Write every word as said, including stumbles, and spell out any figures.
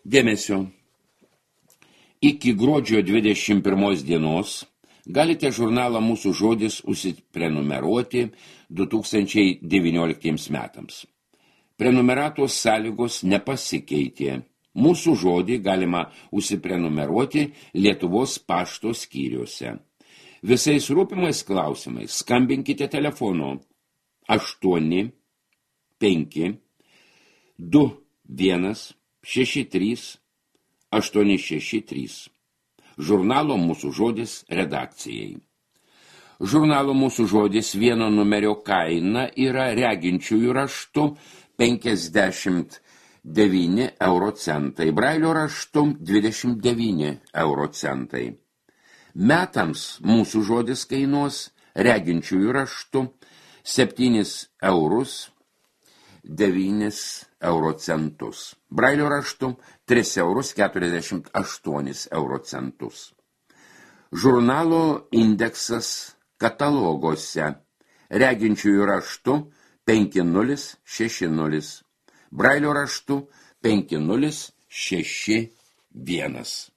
Dėmesio. Iki gruodžio dvidešimt pirmos dienos galite žurnalą Mūsų žodis užsiprenumeruoti du tūkstančiai devynioliktiems metams. Prenumeratos sąlygos nepasikeitė. Mūsų žodį galima užsiprenumeruoti Lietuvos pašto skyriuose. Visais rūpimais klausimais skambinkite telefonu aštuoni penki du vienas šeši trys aštuoni šeši trys. Žurnalo Mūsų žodis redakcijai. Žurnalo Mūsų žodis vieno numerio kaina yra reginčiųjų raštu penkiasdešimt devyni euro centai, brailio raštu dvidešimt devyni euro centai. Metams Mūsų žodis kainuos reginčiųjų raštu septynis eurus devynis euro centus. Brailio raštu tris eurus keturiasdešimt aštuonis euro centus. Žurnalo indeksas kataloguose. Reginčiųjų raštu penki nulis šeši nulis. Brailio raštu penki nulis šeši vienas.